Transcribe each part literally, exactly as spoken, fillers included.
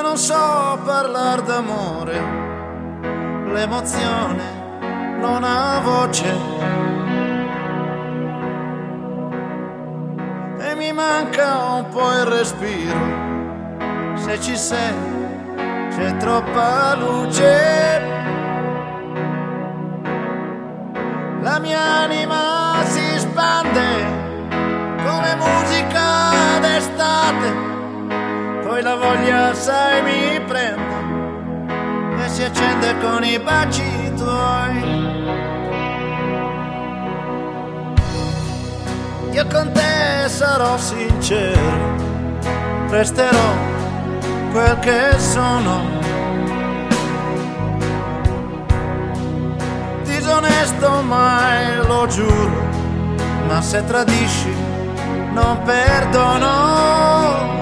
non so parlare d'amore, l'emozione non ha voce e mi manca un po' il respiro. Se ci sei c'è troppa luce, la mia anima si spande come musica d'estate. Poi la voglia, sai, mi prende e si accende con i baci tuoi. Io con te sarò sincero, resterò quel che sono. Disonesto mai, lo giuro, ma se tradisci non perdono.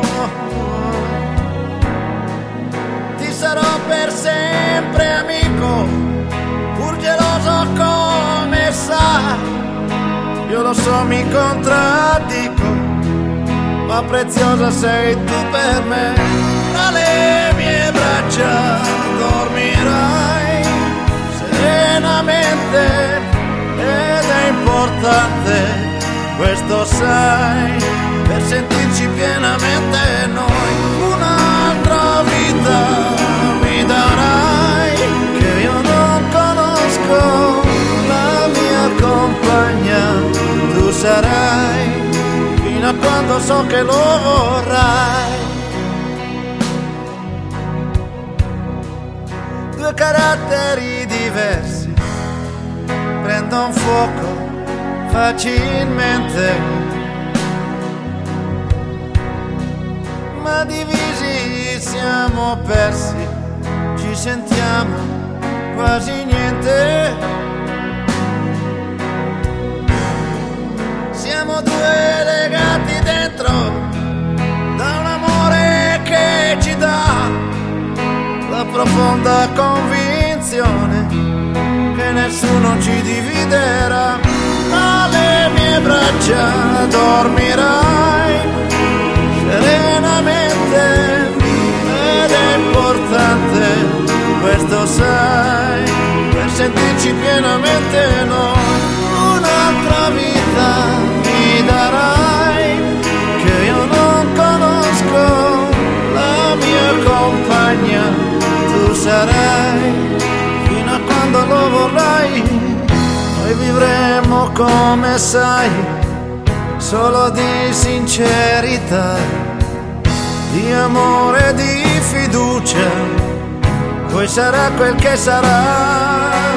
Sarò per sempre amico, pur geloso come sa. Io lo so, mi contraddico, ma preziosa sei tu per me. Tra le mie braccia dormirai serenamente ed è importante, questo sai, per sentirci pienamente noi. Un'altra vita darai che io non conosco, la mia compagna tu sarai fino a quando so che lo vorrai. Due caratteri diversi prendono fuoco facilmente, ma divisi siamo persi, ci sentiamo quasi niente. Siamo due legati dentro da un amore che ci dà la profonda convinzione che nessuno ci dividerà. Alle mie braccia dormirai serenamente ed è importante, questo sai, per sentirci pienamente noi. Un'altra vita mi darai che io non conosco, la mia compagna tu sarai fino a quando lo vorrai. Noi vivremo come sai, solo di sincerità, di amore, di fiducia. Poi sarà quel che sarà.